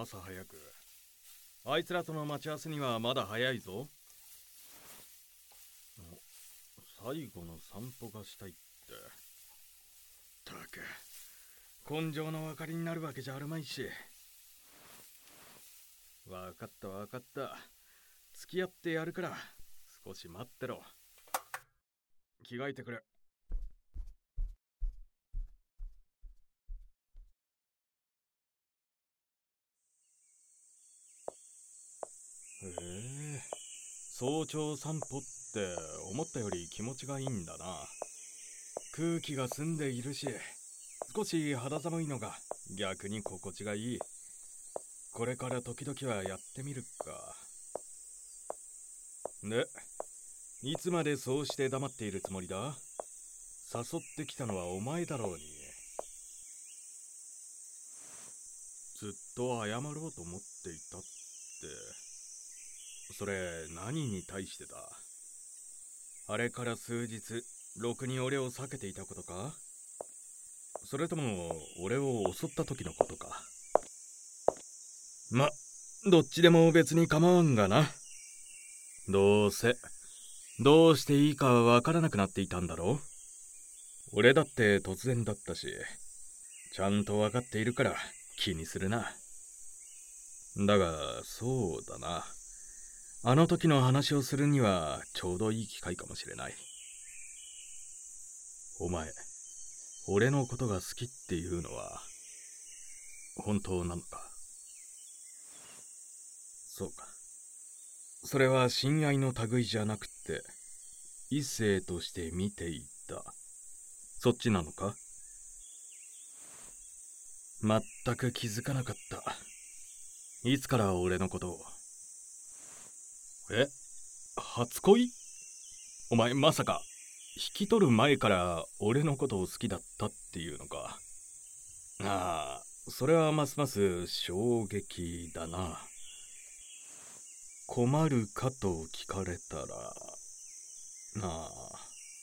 朝早く。あいつらとの待ち合わせにはまだ早いぞ。最後の散歩がしたいって。たく、根性の分かりになるわけじゃあるまいし。わかったわかった。付き合ってやるから少し待ってろ。着替えてくれ。早朝散歩って思ったより気持ちがいいんだな。空気が澄んでいるし、少し肌寒いのが逆に心地がいい。これから時々はやってみるか。で、いつまでそうして黙っているつもりだ？誘ってきたのはお前だろうに。ずっと謝ろうと思っていたって、それ何に対してだ？あれから数日、ろくに俺を避けていたことか？それとも俺を襲った時のことか？ま、どっちでも別に構わんがな。どうせどうしていいかわからなくなっていたんだろう。俺だって突然だったし、ちゃんとわかっているから気にするな。だがそうだな、あの時の話をするにはちょうどいい機会かもしれない。お前、俺のことが好きっていうのは本当なのか？そうか。それは親愛の類じゃなくて異性として見ていた、そっちなのか？全く気づかなかった。いつから俺のことを。初恋？お前まさか引き取る前から俺のことを好きだったっていうのか？ああ、それはますます衝撃だな。困るかと聞かれたら、ああ、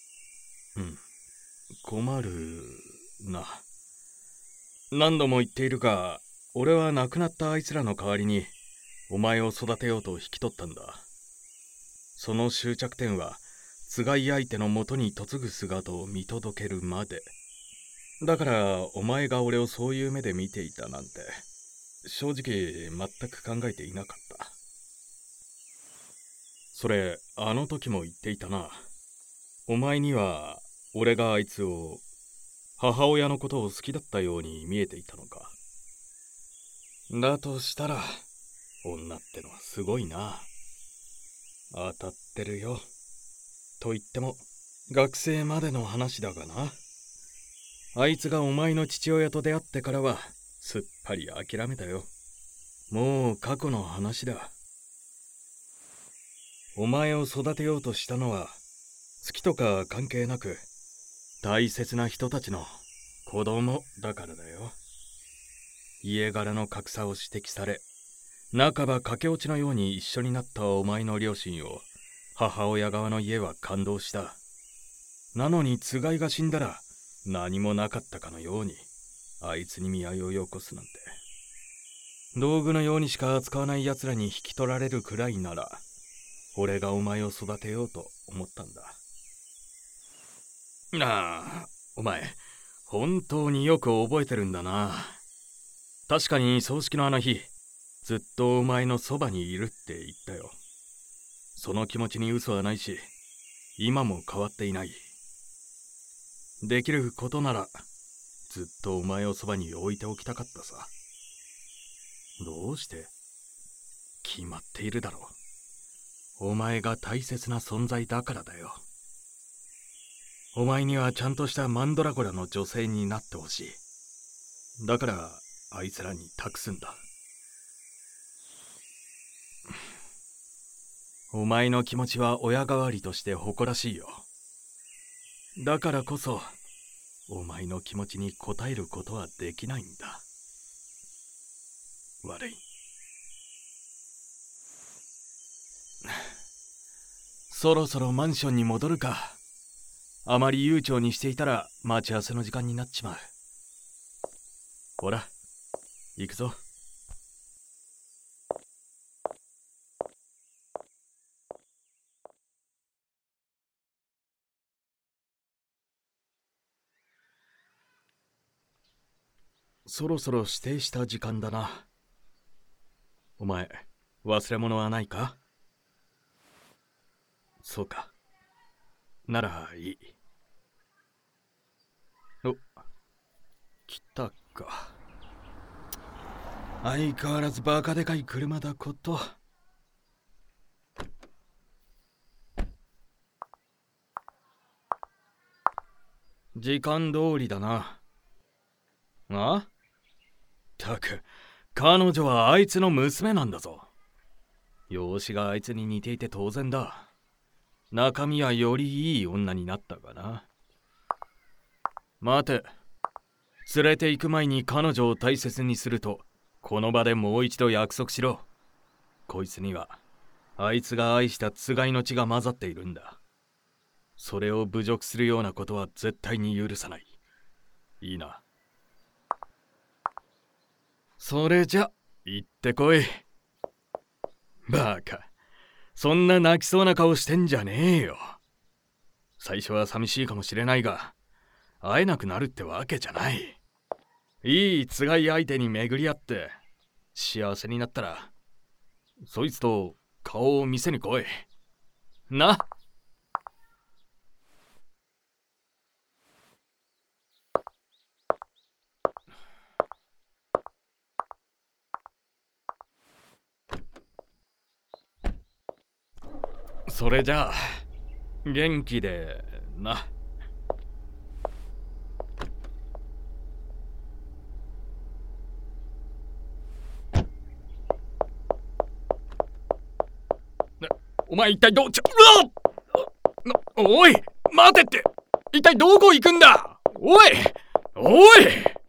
困るな。何度も言っているが、俺は亡くなったあいつらの代わりにお前を育てようと引き取ったんだ。その終着点はつがい相手の元に嫁ぐ姿を見届けるまで。だからお前が俺をそういう目で見ていたなんて正直全く考えていなかった。それあの時も言っていたな。お前には俺があいつを母親のことを好きだったように見えていたのか？だとしたら女ってのはすごいな。当たってるよ。と言っても学生までの話だがな。あいつがお前の父親と出会ってからはすっぱり諦めたよ。もう過去の話だ。お前を育てようとしたのは好きとか関係なく大切な人たちの子供だからだよ。家柄の格差を指摘され、半ば駆け落ちのように一緒になったお前の両親を母親側の家は感動した。なのにつがいが死んだら何もなかったかのようにあいつに見合いをよこすなんて。道具のようにしか扱わない奴らに引き取られるくらいなら俺がお前を育てようと思ったんだ。なあ、お前本当によく覚えてるんだな。確かに葬式のあの日、ずっとお前のそばにいるって言ったよ。その気持ちに嘘はないし、今も変わっていない。できることならずっとお前をそばに置いておきたかったさ。どうして？決まっているだろう。お前が大切な存在だからだよ。お前にはちゃんとしたマンドラゴラの女性になってほしい。だからあいつらに託すんだ。お前の気持ちは親代わりとして誇らしいよ。だからこそお前の気持ちに応えることはできないんだ。悪い。そろそろマンションに戻るか。あまり悠長にしていたら待ち合わせの時間になっちまう。ほら、行くぞ。 そろそろ指定した時間だな。お前、忘れ物はないか？そうか。ならいい。お、来たか。相変わらずバカでかい車だこと。時間通りだな。あ？ったく、彼女はあいつの娘なんだぞ。容姿があいつに似ていて当然だ。中身はよりいい女になったかな。待て。連れて行く前に彼女を大切にすると、この場でもう一度約束しろ。こいつには、あいつが愛したつがいの血が混ざっているんだ。それを侮辱するようなことは絶対に許さない。いいな。それじゃ、行ってこい。バカ。そんな泣きそうな顔してんじゃねえよ。最初は寂しいかもしれないが、会えなくなるってわけじゃない。いいつがい相手に巡り合って、幸せになったら、そいつと顔を見せに来い。な。それじゃあ、元気でな。お前一体どっち、おい待てって、一体どこ行くんだ。おいおい。